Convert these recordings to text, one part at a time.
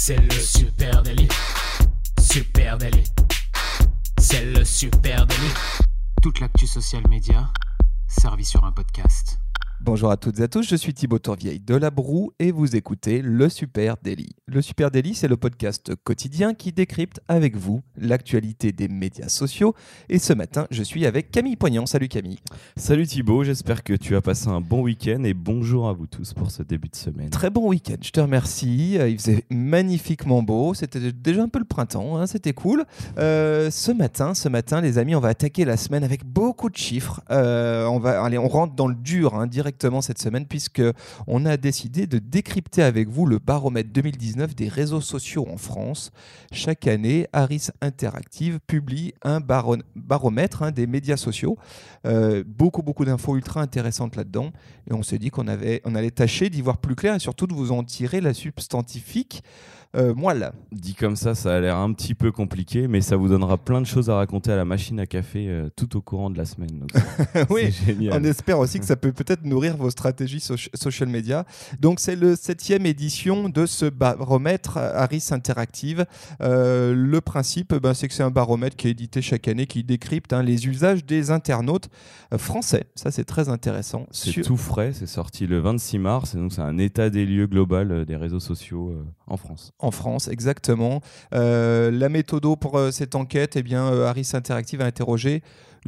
C'est le super délit. Super délit. C'est le super délit. Toute l'actu social média servie sur un podcast. Bonjour à toutes et à tous, je suis Thibaut Tourvieille de La Broue et vous écoutez Le Super Daily. Le Super Daily, c'est le podcast quotidien qui décrypte avec vous l'actualité des médias sociaux. Et ce matin, je suis avec Camille Poignant. Salut Camille. Salut Thibaut, j'espère que tu as passé un bon week-end et bonjour à vous tous pour ce début de semaine. Très bon week-end, je te remercie. Il faisait magnifiquement beau, c'était déjà un peu le printemps, hein, c'était cool. Ce matin, les amis, on va attaquer la semaine avec beaucoup de chiffres. On rentre dans le dur directement cette semaine puisque on a décidé de décrypter avec vous le baromètre 2019 des réseaux sociaux en France. Chaque année, Harris Interactive publie un baromètre des médias sociaux. Beaucoup d'infos ultra intéressantes là-dedans. Et on s'est dit qu'on allait tâcher d'y voir plus clair et surtout de vous en tirer la substantifique moelle. Dit comme ça a l'air un petit peu compliqué, mais ça vous donnera plein de choses à raconter à la machine à café tout au courant de la semaine. Donc oui, c'est génial. On espère aussi que ça peut peut-être nourrir vos stratégies social media. Donc c'est le 7e édition de ce baromètre Harris Interactive. Le principe, c'est que c'est un baromètre qui est édité chaque année, qui décrypte les usages des internautes français. Ça, c'est très intéressant. C'est tout frais, c'est sorti le 26 mars, et donc c'est un état des lieux global des réseaux sociaux en France. En France, exactement. La méthode pour cette enquête, Harris Interactive a interrogé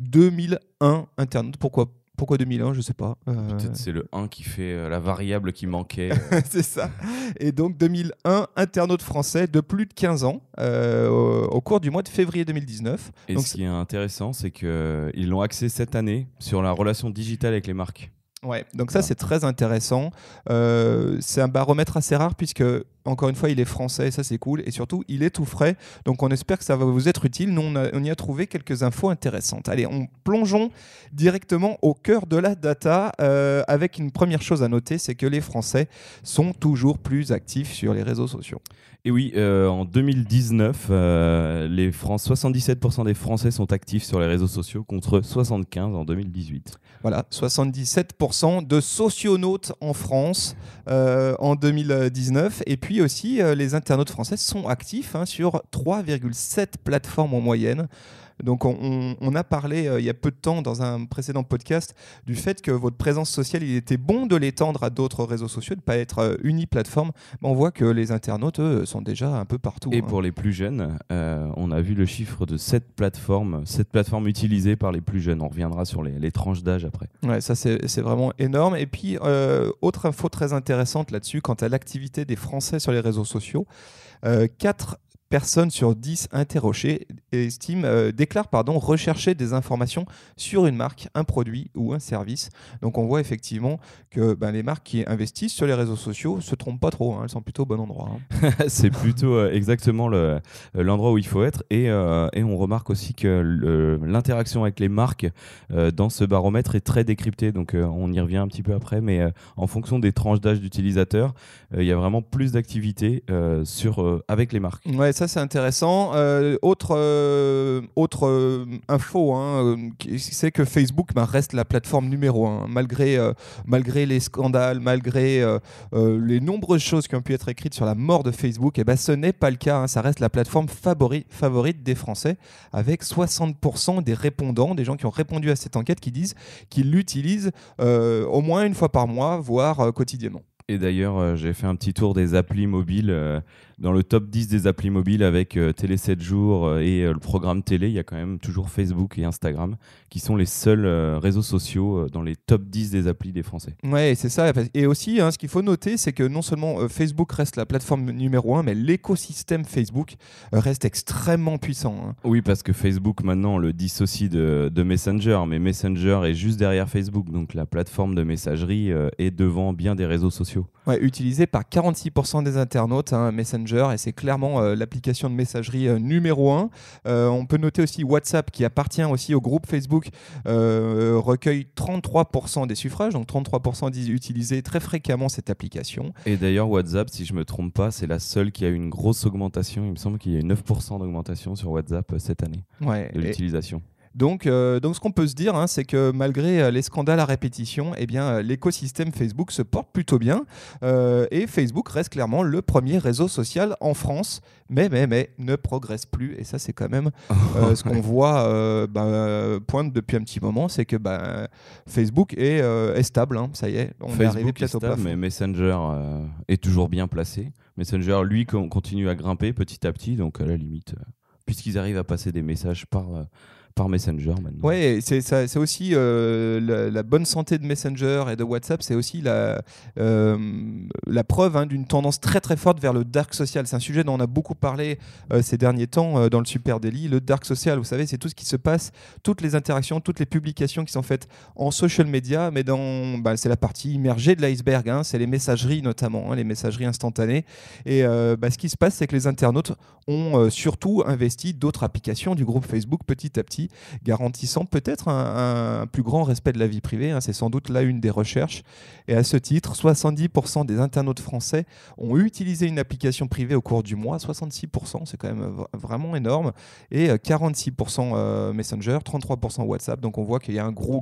2001 internautes. Pourquoi 2001, je ne sais pas. Peut-être c'est le 1 qui fait la variable qui manquait. C'est ça. Et donc 2001 internautes français de plus de 15 ans au cours du mois de février 2019. Et donc, ce qui est intéressant, c'est qu'ils l'ont axé cette année sur la relation digitale avec les marques. Ouais, donc ça c'est très intéressant. C'est un baromètre assez rare puisque, encore une fois, il est français et ça c'est cool. Et surtout, il est tout frais. Donc on espère que ça va vous être utile. Nous, on y a trouvé quelques infos intéressantes. Allez, plongeons directement au cœur de la data avec une première chose à noter, c'est que les Français sont toujours plus actifs sur les réseaux sociaux. Et oui, en 2019, 77% des Français sont actifs sur les réseaux sociaux contre 75% en 2018. Voilà, 77% de socionautes en France en 2019. Et puis aussi, les internautes français sont actifs sur 3,7 plateformes en moyenne. Donc on a parlé il y a peu de temps dans un précédent podcast du fait que votre présence sociale, il était bon de l'étendre à d'autres réseaux sociaux, de ne pas être uniplateforme. On voit que les internautes, eux, sont déjà un peu partout. Et pour les plus jeunes, on a vu le chiffre de 7 plateformes utilisées par les plus jeunes. On reviendra sur les tranches d'âge après. Ouais, ça c'est vraiment énorme. Et puis, autre info très intéressante là-dessus, quant à l'activité des Français sur les réseaux sociaux, 4 personnes sur 10 interrogées déclarent rechercher des informations sur une marque, un produit ou un service. Donc on voit effectivement que les marques qui investissent sur les réseaux sociaux ne se trompent pas trop, elles sont plutôt au bon endroit. C'est plutôt exactement l'endroit où il faut être. Et on remarque aussi que l'interaction avec les marques dans ce baromètre est très décryptée. Donc on y revient un petit peu après, mais en fonction des tranches d'âge d'utilisateurs, il y a vraiment plus d'activité avec les marques. Ouais, ça c'est intéressant. Autre info, c'est que Facebook reste la plateforme numéro 1, malgré les scandales, malgré les nombreuses choses qui ont pu être écrites sur la mort de Facebook. Ce n'est pas le cas, ça reste la plateforme favorite des Français, avec 60% des répondants, des gens qui ont répondu à cette enquête, qui disent qu'ils l'utilisent au moins une fois par mois, voire quotidiennement. Et d'ailleurs, j'ai fait un petit tour des applis mobiles. Dans le top 10 des applis mobiles avec Télé 7 jours et le programme télé, il y a quand même toujours Facebook et Instagram qui sont les seuls réseaux sociaux dans les top 10 des applis des Français. Ouais, c'est ça. Et aussi, ce qu'il faut noter, c'est que non seulement Facebook reste la plateforme numéro 1, mais l'écosystème Facebook reste extrêmement puissant. Oui, parce que Facebook, maintenant, on le dissocie de Messenger, mais Messenger est juste derrière Facebook. Donc la plateforme de messagerie est devant bien des réseaux sociaux. Ouais, utilisé par 46% des internautes, Messenger, et c'est clairement l'application de messagerie numéro 1. On peut noter aussi WhatsApp, qui appartient aussi au groupe Facebook, recueille 33% des suffrages, donc 33% disent utiliser très fréquemment cette application. Et d'ailleurs, WhatsApp, si je ne me trompe pas, c'est la seule qui a eu une grosse augmentation. Il me semble qu'il y a eu 9% d'augmentation sur WhatsApp cette année de l'utilisation. Donc ce qu'on peut se dire, c'est que malgré les scandales à répétition, eh bien, l'écosystème Facebook se porte plutôt bien. Et Facebook reste clairement le premier réseau social en France, mais ne progresse plus. Et ça, c'est quand même ce qu'on voit pointe depuis un petit moment, c'est que Facebook est stable. Ça y est, on est arrivé Facebook est peut-être au stable, plafond. mais Messenger est toujours bien placé. Messenger, lui, continue à grimper petit à petit, donc à la limite, puisqu'ils arrivent à passer des messages par Messenger maintenant. Ouais, c'est aussi la bonne santé de Messenger et de WhatsApp, c'est aussi la preuve d'une tendance très très forte vers le dark social. C'est un sujet dont on a beaucoup parlé ces derniers temps dans le Super Daily. Le dark social, vous savez, c'est tout ce qui se passe, toutes les interactions, toutes les publications qui sont faites en social media, mais c'est la partie immergée de l'iceberg, c'est les messageries notamment, les messageries instantanées. Et ce qui se passe, c'est que les internautes ont surtout investi d'autres applications du groupe Facebook petit à petit, garantissant peut-être un plus grand respect de la vie privée. C'est sans doute là une des recherches. Et à ce titre, 70% des internautes français ont utilisé une application privée au cours du mois. 66%, c'est quand même vraiment énorme. Et 46% Messenger, 33% WhatsApp. Donc on voit qu'il y a un gros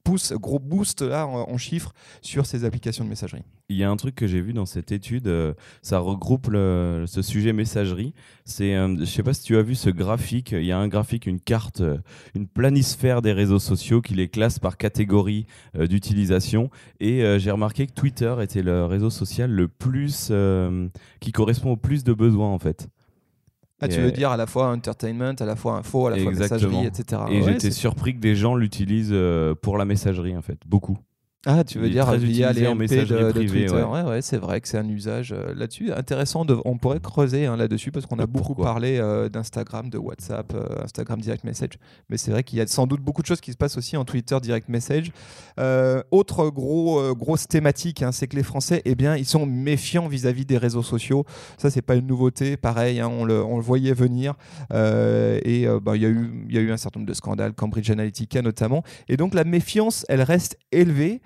boost là en chiffres sur ces applications de messagerie. Il y a un truc que j'ai vu dans cette étude, ça regroupe ce sujet messagerie. Je ne sais pas si tu as vu ce graphique. Il y a un graphique, une carte, une planisphère des réseaux sociaux qui les classe par catégorie d'utilisation. Et j'ai remarqué que Twitter était le réseau social le plus qui correspond au plus de besoins en fait. Tu veux dire à la fois entertainment, à la fois info, à la fois messagerie, etc. Et j'étais surpris que des gens l'utilisent pour la messagerie en fait, beaucoup. Ah, tu veux dire via les MP de privée, Twitter. Ouais, c'est vrai que c'est un usage là-dessus intéressant. On pourrait creuser là-dessus parce qu'on a beaucoup parlé d'Instagram, de WhatsApp, Instagram Direct Message. Mais c'est vrai qu'il y a sans doute beaucoup de choses qui se passent aussi en Twitter Direct Message. Autre grosse thématique, c'est que les Français, ils sont méfiants vis-à-vis des réseaux sociaux. Ça, c'est pas une nouveauté. Pareil, on le voyait venir. Il y a eu un certain nombre de scandales, Cambridge Analytica notamment. Et donc la méfiance, elle reste élevée.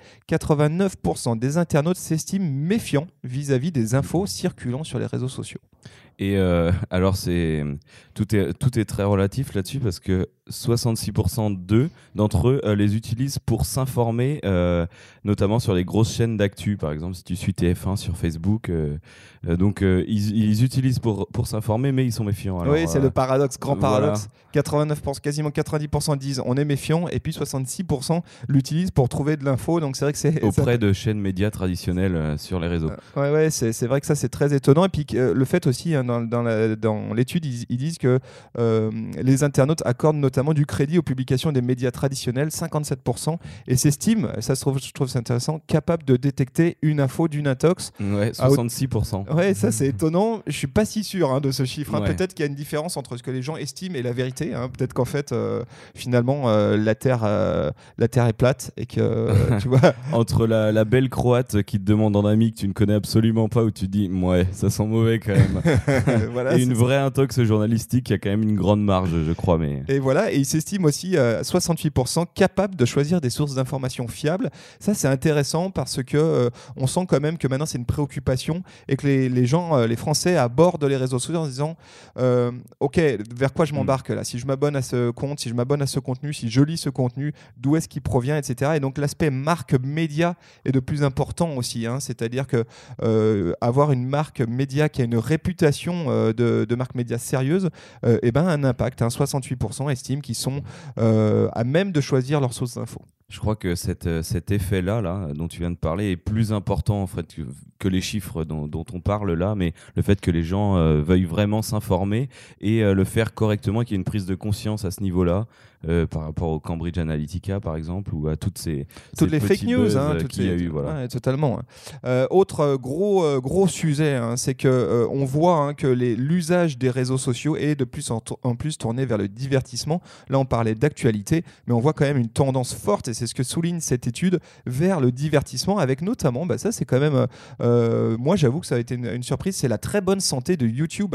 89% des internautes s'estiment méfiants vis-à-vis des infos circulant sur les réseaux sociaux. Et alors, tout est très relatif là-dessus parce que 66% d'entre eux les utilisent pour s'informer, notamment sur les grosses chaînes d'actu. Par exemple, si tu suis TF1 sur Facebook, ils utilisent pour s'informer, mais ils sont méfiants. Alors, oui, c'est le paradoxe, paradoxe. 89%, quasiment 90% disent on est méfiant, et puis 66% l'utilisent pour trouver de l'info. Donc c'est vrai que c'est auprès de chaînes médias traditionnelles sur les réseaux. C'est vrai que ça c'est très étonnant. Et puis le fait aussi dans l'étude, ils disent que les internautes accordent notamment du crédit aux publications des médias traditionnels, 57%, et s'estiment, je trouve ça intéressant, capables de détecter une info d'une intox. Ouais, 66%. Ouais, ça c'est étonnant. Je suis pas si sûr de ce chiffre. Peut-être qu'il y a une différence entre ce que les gens estiment et la vérité. Peut-être qu'en fait, finalement, la Terre est plate et que tu vois. Entre la belle Croate qui te demande en ami que tu ne connais absolument pas, où tu dis ouais, ça sent mauvais quand même. Voilà, et une vraie intox journalistique qui a quand même une grande marge, je crois. Mais... Et voilà, et ils s'estiment aussi 68% capables de choisir des sources d'informations fiables. Ça, c'est intéressant parce que on sent quand même que maintenant c'est une préoccupation et que les gens, les Français abordent les réseaux sociaux en se disant ok, vers quoi je m'embarque là? Si je m'abonne à ce compte, si je m'abonne à ce contenu, si je lis ce contenu, d'où est-ce qu'il provient, etc. Et donc l'aspect marque média est de plus important aussi. C'est-à-dire que avoir une marque média qui a une réputation de marque média sérieuse, a un impact. 68% estiment qu'ils sont à même de choisir leurs sources d'infos. Je crois que cet effet-là, dont tu viens de parler, est plus important en fait, que les chiffres dont on parle là, mais le fait que les gens veuillent vraiment s'informer et le faire correctement, qu'il y ait une prise de conscience à ce niveau-là, par rapport au Cambridge Analytica par exemple, ou à toutes les fake news qu'il y a eu. Voilà. Ouais, totalement. Autre gros sujet, c'est que on voit que l'usage des réseaux sociaux est de plus en plus tourné vers le divertissement. Là, on parlait d'actualité, mais on voit quand même une tendance forte, et c'est ce que souligne cette étude, vers le divertissement, avec notamment, ça c'est quand même, moi j'avoue que ça a été une surprise, c'est la très bonne santé de YouTube,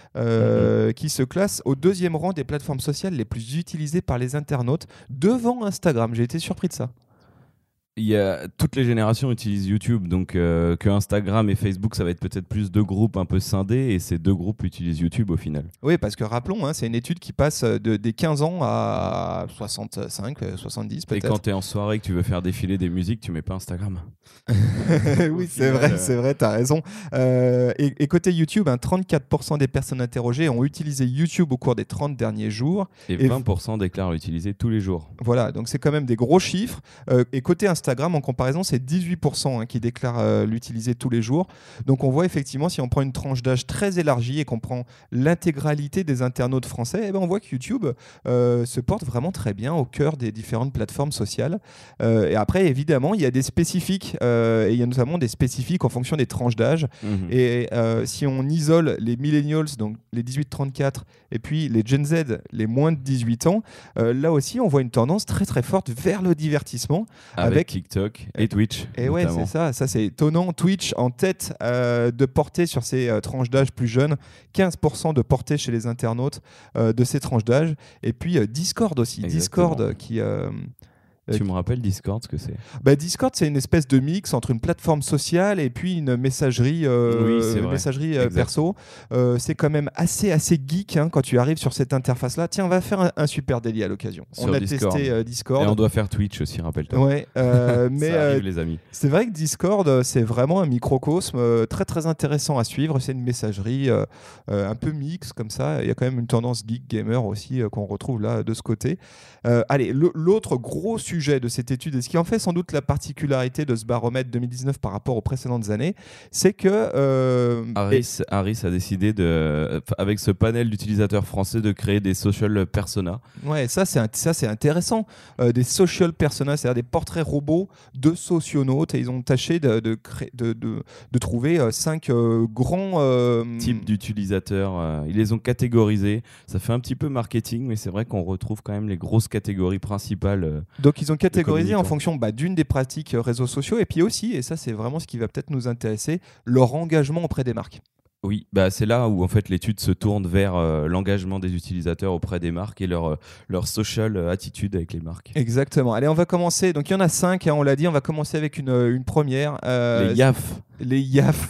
qui se classe au 2e rang des plateformes sociales les plus utilisées par les internautes, devant Instagram. J'ai été surpris de ça. Toutes les générations utilisent YouTube, donc que Instagram et Facebook, ça va être peut-être plus deux groupes un peu scindés, et ces deux groupes utilisent YouTube au final. Oui, parce que rappelons, c'est une étude qui passe des 15 ans à 65, 70 peut-être. Et quand tu es en soirée, que tu veux faire défiler des musiques, tu mets pas Instagram. Oui, c'est vrai, t'as raison. Et côté YouTube, 34% des personnes interrogées ont utilisé YouTube au cours des 30 derniers jours. Et 20% déclarent l'utiliser tous les jours. Voilà, donc c'est quand même des gros chiffres. Et côté Instagram, en comparaison, c'est 18% qui déclarent l'utiliser tous les jours. Donc on voit effectivement, si on prend une tranche d'âge très élargie et qu'on prend l'intégralité des internautes français, eh ben on voit que YouTube se porte vraiment très bien au cœur des différentes plateformes sociales. Et après, évidemment, il y a des spécifiques, et il y a notamment des spécifiques en fonction des tranches d'âge. Et si on isole les millennials, donc les 18-34, et puis les Gen Z, les moins de 18 ans, là aussi, on voit une tendance très très forte vers le divertissement. Avec TikTok et Twitch. Et ouais, c'est ça c'est étonnant. Twitch en tête de portée sur ces tranches d'âge plus jeunes, 15% de portée chez les internautes de ces tranches d'âge. Et puis Discord aussi. Exactement. Discord qui... Tu me rappelles Discord, ce que c'est ? Discord, c'est une espèce de mix entre une plateforme sociale et puis une messagerie, perso. C'est quand même assez geek quand tu arrives sur cette interface-là. Tiens, on va faire un super délit à l'occasion. Sur on a Discord. testé Discord. Et on doit faire Twitch aussi, rappelle-toi. Ouais, mais Ça arrive, les amis. c'est vrai que Discord, c'est vraiment un microcosme très très intéressant à suivre. C'est une messagerie un peu mix comme ça. Il y a quand même une tendance geek gamer aussi qu'on retrouve là de ce côté. Allez, l'autre gros sujet de cette étude, et ce qui en fait sans doute la particularité de ce baromètre 2019 par rapport aux précédentes années, c'est que Harris a décidé avec ce panel d'utilisateurs français de créer des social personas. Ouais, ça c'est intéressant. Des social personas, c'est-à-dire des portraits robots de socionautes, et ils ont tâché de trouver 5 grands types d'utilisateurs. Ils les ont catégorisés. Ça fait un petit peu marketing, mais c'est vrai qu'on retrouve quand même les grosses catégories principales. Donc ils ont catégorisé en fonction d'une des pratiques réseaux sociaux, et puis aussi, et ça c'est vraiment ce qui va peut-être nous intéresser, leur engagement auprès des marques. Oui, c'est là où en fait l'étude se tourne vers l'engagement des utilisateurs auprès des marques et leur social attitude avec les marques. Exactement. Allez, on va commencer. Donc il y en a 5, on l'a dit. On va commencer avec une première. Les YAF. Les YAF.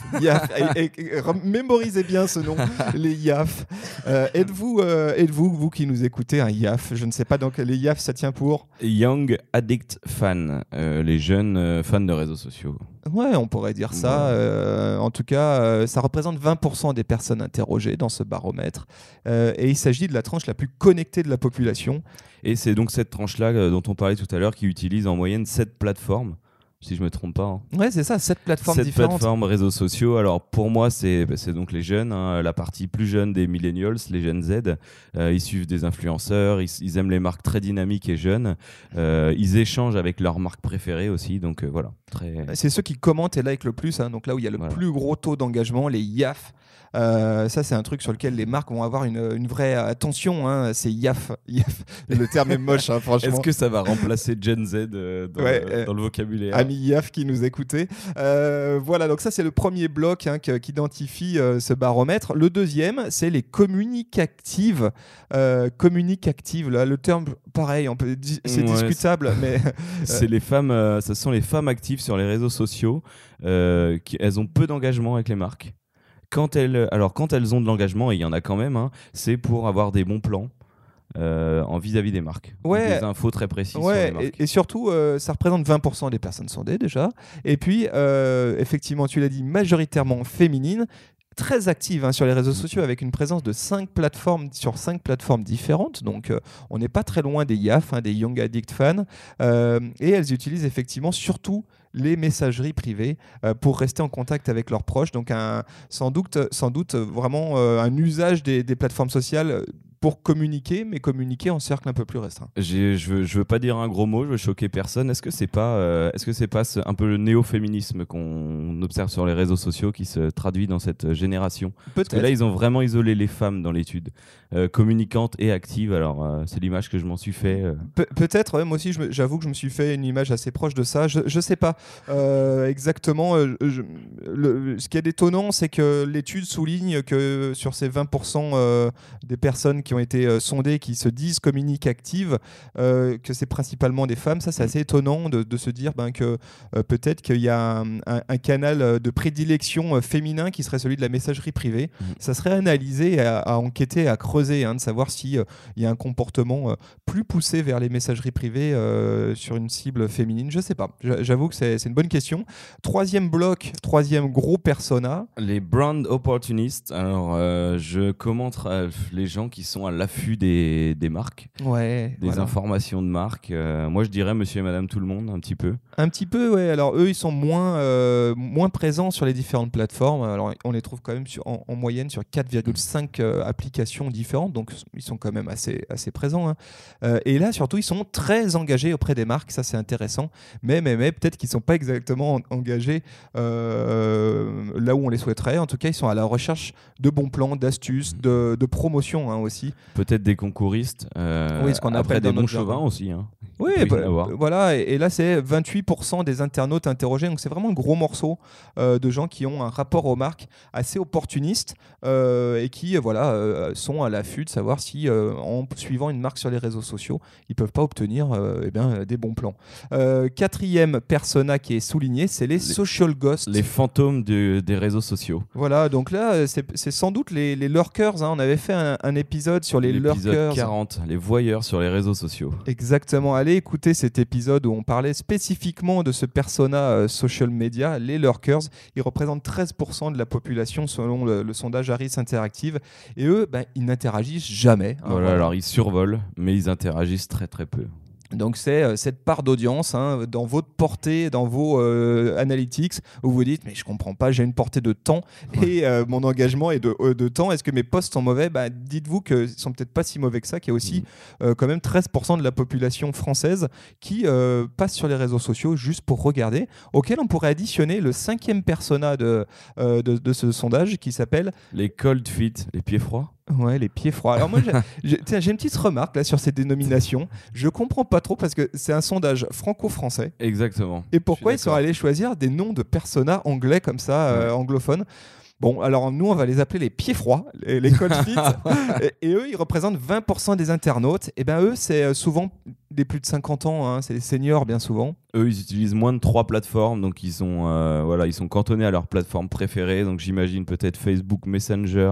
Mémorisez bien ce nom, les YAF. Êtes-vous, vous qui nous écoutez, un YAF? Je ne sais pas, donc les YAF, ça tient pour Young Addict Fan, les jeunes fans de réseaux sociaux. Ouais, on pourrait dire ça. En tout cas, ça représente 20% des personnes interrogées dans ce baromètre. Et il s'agit de la tranche la plus connectée de la population. Et c'est donc cette tranche-là dont on parlait tout à l'heure qui utilise en moyenne 7 plateformes. Si je me trompe pas. Ouais, c'est ça, 7 plateformes différentes. 7 plateformes réseaux sociaux. Alors pour moi, c'est donc les jeunes, la partie plus jeune des millennials, les Gen Z. Ils suivent des influenceurs, ils aiment les marques très dynamiques et jeunes. Ils échangent avec leurs marques préférées aussi. Donc voilà. C'est ceux qui commentent et like le plus. Donc là où il y a le plus gros taux d'engagement, les YAF. Ça, c'est un truc sur lequel les marques vont avoir une vraie attention. C'est YAF. Le terme est moche, franchement. Est-ce que ça va remplacer Gen Z dans le vocabulaire? Ami YAF qui nous écoutait. Voilà, donc ça, c'est le premier bloc qui identifie ce baromètre. Le deuxième, c'est les communicatives. Communicatives, là, le terme, pareil, c'est discutable, mais... C'est les femmes, ce sont les femmes actives sur les réseaux sociaux. Elles ont peu d'engagement avec les marques. Quand elles ont de l'engagement, et il y en a quand même, c'est pour avoir des bons plans en vis-à-vis des marques. Ouais. Des infos très précises sur les marques. Et surtout, ça représente 20% des personnes sondées déjà. Et puis, effectivement, tu l'as dit, majoritairement féminines, très active sur les réseaux sociaux, avec une présence de 5 plateformes sur 5 plateformes différentes. Donc, on n'est pas très loin des YAF, des Young Addict Fans. Et elles utilisent effectivement surtout les messageries privées pour rester en contact avec leurs proches. Donc, sans doute vraiment un usage des plateformes sociales pour communiquer, mais communiquer en cercle un peu plus restreint. Je veux pas dire un gros mot, je veux choquer personne. Est-ce que c'est pas un peu le néo-féminisme qu'on observe sur les réseaux sociaux qui se traduit dans cette génération? Peut-être. Parce que là, ils ont vraiment isolé les femmes dans l'étude, communicantes et actives. Alors, c'est l'image que je m'en suis fait. Peut-être, moi aussi, j'avoue que je me suis fait une image assez proche de ça. Je sais pas exactement. Ce qui est étonnant, c'est que l'étude souligne que sur ces 20% des personnes qui ont été sondées, qui se disent communicatives, que c'est principalement des femmes. Ça, c'est assez étonnant de se dire que peut-être qu'il y a un canal de prédilection féminin qui serait celui de la messagerie privée. Ça serait analysé, à enquêter, à creuser, de savoir s'il y a un comportement plus poussé vers les messageries privées sur une cible féminine. Je sais pas. J'avoue que c'est une bonne question. Troisième bloc, troisième gros persona. Les brand opportunistes. Alors, je commente les gens qui sont à l'affût des marques, des informations de marques. Moi, je dirais monsieur et madame tout le monde, un petit peu. Un petit peu, ouais. Alors, eux, ils sont moins présents sur les différentes plateformes. Alors, on les trouve quand même en moyenne sur 4,5 applications différentes. Donc, ils sont quand même assez présents. Et là, surtout, ils sont très engagés auprès des marques. Ça, c'est intéressant. Mais peut-être qu'ils ne sont pas exactement engagés là où on les souhaiterait. En tout cas, ils sont à la recherche de bons plans, d'astuces, de promotion aussi. Peut-être des concouristes. Ce qu'on après appelle des bons chauvins aussi. Oui, voilà. Et là, c'est 28% des internautes interrogés. Donc, c'est vraiment un gros morceau de gens qui ont un rapport aux marques assez opportuniste et qui sont à l'affût de savoir si, en suivant une marque sur les réseaux sociaux, ils ne peuvent pas obtenir des bons plans. Quatrième persona qui est souligné, c'est les social ghosts. Les fantômes des réseaux sociaux. Voilà, donc là, c'est sans doute les lurkers. On avait fait un épisode sur les lurkers. L'épisode 40, les voyeurs sur les réseaux sociaux. Exactement. Allez écouter cet épisode où on parlait spécifiquement de ce persona social media, les lurkers. Ils représentent 13% de la population selon le sondage Harris Interactive. Et eux, ils n'interagissent jamais. Alors ils survolent, mais ils interagissent très très peu. Donc c'est cette part d'audience dans votre portée, dans vos analytics, où vous dites mais je comprends pas, j'ai une portée de temps et mon engagement est de temps. Est-ce que mes posts sont mauvais ? Dites-vous qu'ils sont peut-être pas si mauvais que ça, qu'il y a aussi quand même 13% de la population française qui passe sur les réseaux sociaux juste pour regarder, auquel on pourrait additionner le 5e persona de ce sondage qui s'appelle les cold feet, les pieds froids. Ouais, les pieds froids. Alors moi, j'ai une petite remarque là sur ces dénominations. Je comprends pas trop parce que c'est un sondage franco-français. Exactement. Et pourquoi ils sont allés choisir des noms de personas anglais comme ça, anglophones ? Bon, alors nous, on va les appeler les pieds froids, les cold feet. et eux, ils représentent 20% des internautes. Et eux, c'est souvent des plus de 50 ans, c'est des seniors bien souvent. Eux, ils utilisent moins de 3 plateformes, donc ils sont cantonnés à leur plateforme préférée. Donc j'imagine peut-être Facebook Messenger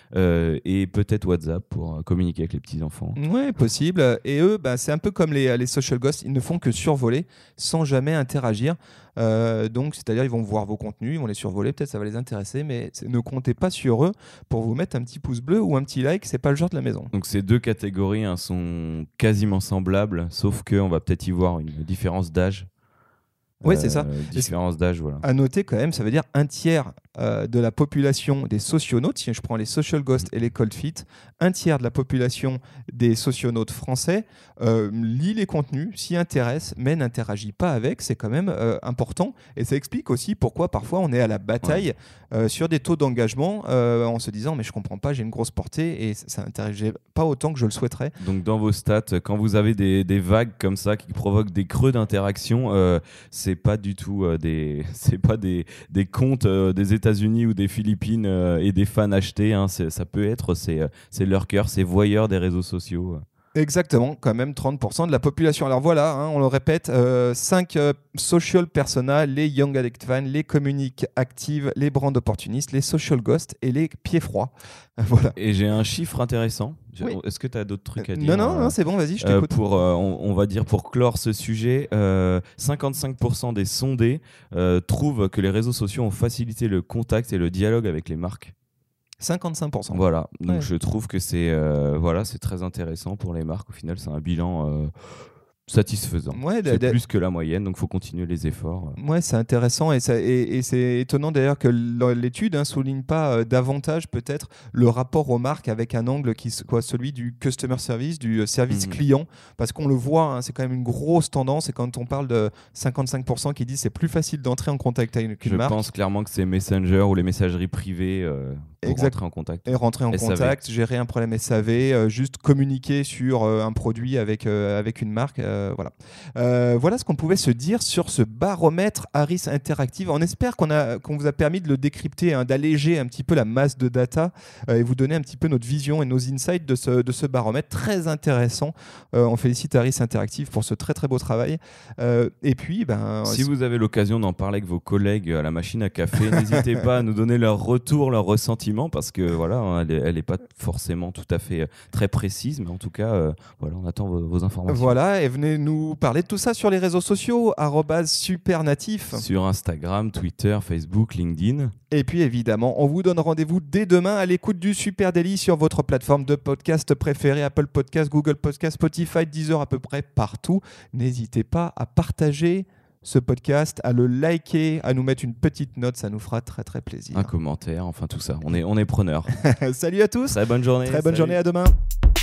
et peut-être WhatsApp pour communiquer avec les petits-enfants. Oui, possible. Et eux, c'est un peu comme les social ghosts, ils ne font que survoler sans jamais interagir. Donc, c'est-à-dire ils vont voir vos contenus, ils vont les survoler, peut-être ça va les intéresser, mais ne comptez pas sur eux pour vous mettre un petit pouce bleu ou un petit like, c'est pas le genre de la maison. Donc ces deux catégories sont quasiment semblables, sauf qu'on va peut-être y voir une différence d'âge. Oui, c'est ça. Différence d'âge, voilà. À noter quand même, ça veut dire un tiers de la population des socionautes, si je prends les social ghosts et les cold feet, un tiers de la population des socionautes français lit les contenus, s'y intéresse, mais n'interagit pas avec. C'est quand même important. Et ça explique aussi pourquoi parfois on est à la bataille sur des taux d'engagement en se disant mais je comprends pas, j'ai une grosse portée et ça n'interagit pas autant que je le souhaiterais. Donc dans vos stats, quand vous avez des vagues comme ça qui provoquent des creux d'interaction, c'est pas du tout des comptes des États-Unis ou des Philippines et des fans achetés. Ça peut être ces lurkers, ces voyeurs des réseaux sociaux. Exactement, quand même 30% de la population. Alors voilà, on le répète, 5 social personas, les young addict fans, les communiques actives, les brand opportunistes, les social ghosts et les pieds froids. Voilà. Et j'ai un chiffre intéressant. Oui. Est-ce que tu as d'autres trucs à dire ? Non, c'est bon, vas-y, je t'écoute. On va dire pour clore ce sujet, 55% des sondés trouvent que les réseaux sociaux ont facilité le contact et le dialogue avec les marques. 55%. Voilà, donc je trouve que c'est très intéressant pour les marques. Au final, c'est un bilan satisfaisant. C'est plus que la moyenne, donc il faut continuer les efforts. Ouais, c'est intéressant et c'est étonnant d'ailleurs que l'étude souligne pas davantage peut-être le rapport aux marques avec un angle qui soit celui du customer service, du service client, parce qu'on le voit, c'est quand même une grosse tendance et quand on parle de 55% qui disent c'est plus facile d'entrer en contact avec une marque. Je pense clairement que c'est Messenger ou les messageries privées. pour rentrer en contact. Et rentrer en SAV. contact, gérer un problème SAV, juste communiquer sur un produit avec une marque. Voilà ce qu'on pouvait se dire sur ce baromètre Harris Interactive. On espère qu'on vous a permis de le décrypter, d'alléger un petit peu la masse de data et vous donner un petit peu notre vision et nos insights de ce baromètre très intéressant. On félicite Harris Interactive pour ce très très beau travail. Et puis, si vous avez l'occasion d'en parler avec vos collègues à la machine à café, n'hésitez pas à nous donner leur retour, leur ressentiment, parce que voilà, elle n'est pas forcément tout à fait très précise, mais en tout cas, voilà, on attend vos informations. Voilà, et venez nous parler de tout ça sur les réseaux sociaux, @supernatif. Sur Instagram, Twitter, Facebook, LinkedIn. Et puis évidemment, on vous donne rendez-vous dès demain à l'écoute du Super Daily sur votre plateforme de podcast préférée, Apple Podcast, Google Podcast, Spotify, Deezer, à peu près partout. N'hésitez pas à partager ce podcast, à le liker, à nous mettre une petite note, ça nous fera très très plaisir. Un commentaire, enfin tout ça, on est preneurs. Salut à tous. Très bonne journée. Très bonne journée, à demain.